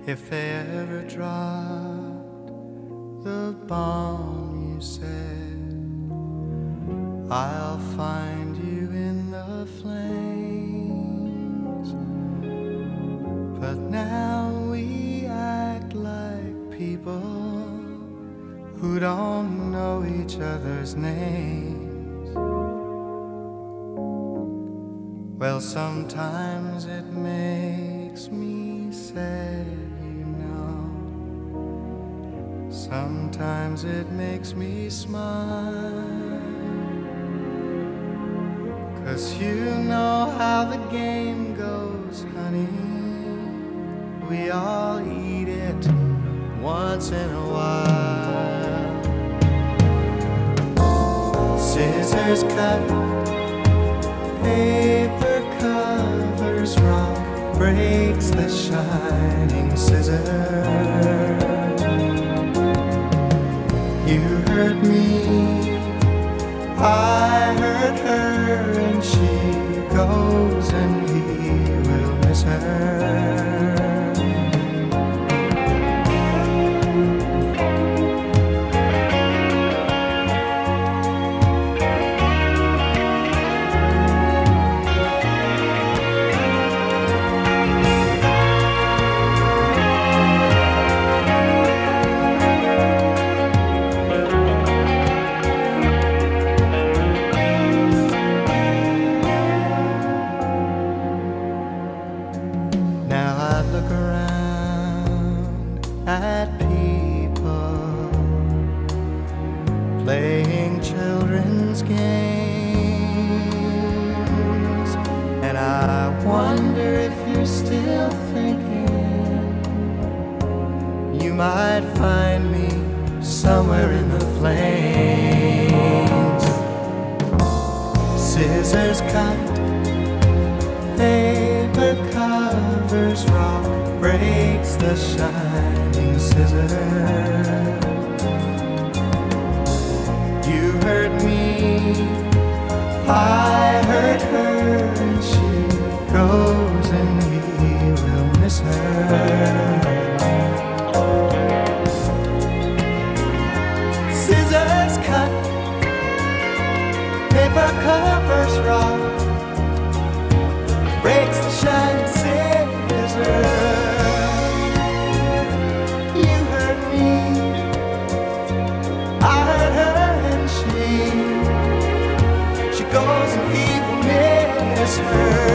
If they ever dropped the bomb, you said, I'll find you in the flames. But now we act like people who don't know each other's names. Well, sometimes it makes me sad. Sometimes it makes me smile, 'cause you know how the game goes, honey. We all eat it once in a while. Scissors cut, paper covers rock, breaks the shining scissors. You hurt me, I hurt her, and she goes and he will miss her. Look around at people playing children's games, and I wonder if you're still thinking you might find me somewhere in the flames. Scissors cut, paper covers rock, breaks the shining scissors. You hurt me, I hurt her, and she goes and he will miss her. Scissors cut, paper covers rock, breaks the shining scissors. You hurt me, I hurt her, and she goes and he will miss her.